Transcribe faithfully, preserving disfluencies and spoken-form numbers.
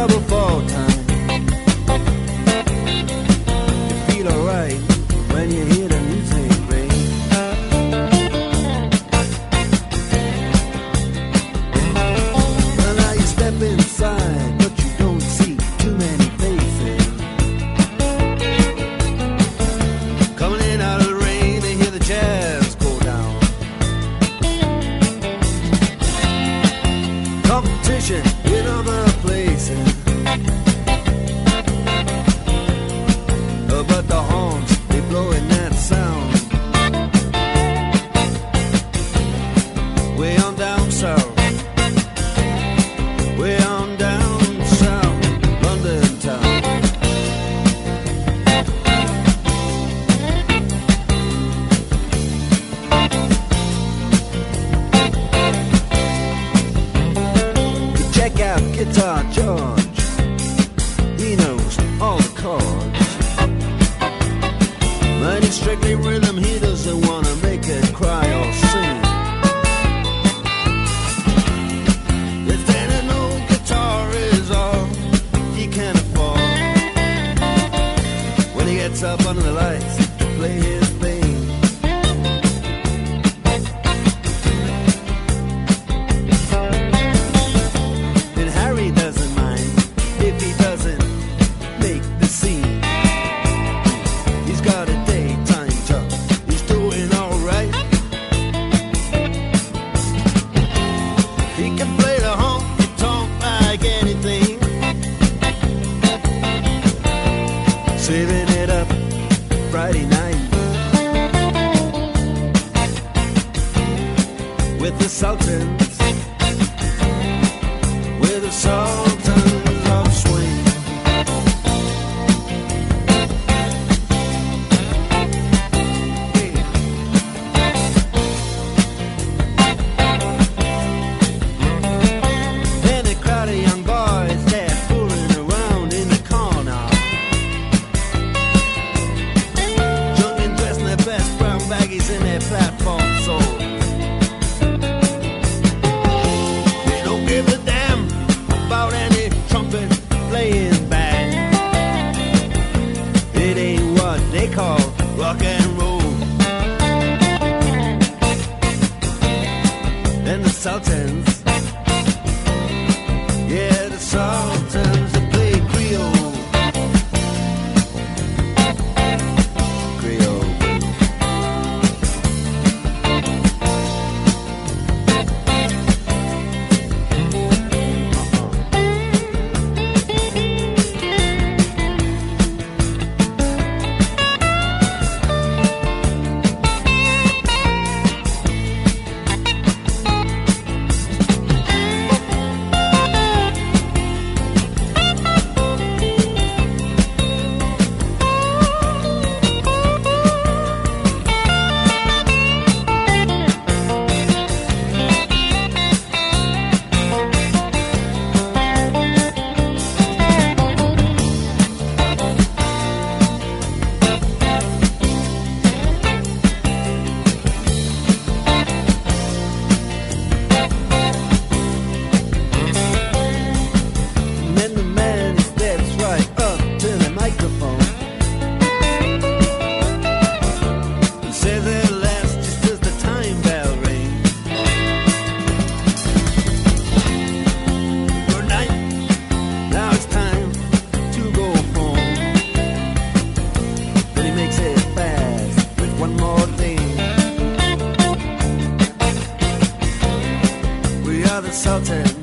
double fall time. You feel alright when you hear the music ring. Well, now you step inside, but you don't see too many faces. Coming in out of the rain and hear the jazz go down. Competition in other places, uh, but the horns, they blowing that sound. Way on down south, way on down south, London town. You check out Guitar George, he knows all the chords. But it's strictly rhythm, he doesn't wanna make it cry or sing. If then an old guitar is all he can afford, when he gets up under the lights to play his thing. And Harry doesn't mind if he doesn't make the scene. He's got a daytime job, he's doing alright. He can play the honky tonk like anything, saving it up Friday night with the Sultans, with the Sultans of Swing. And a crowd of young boys, they're fooling around in the corner, drunk and dressed in their best brown baggies in their platform soles. They don't give a damn about any trumpet playing band. It ain't what they call rock and roll. And the Sultans, yeah, the Sultans, they play Creole. Creole. And then the man he steps right up to the microphone and says at last, just as the time bell rings, good night, now it's time to go home. Then he makes it fast with one more thing. We are the Sultans.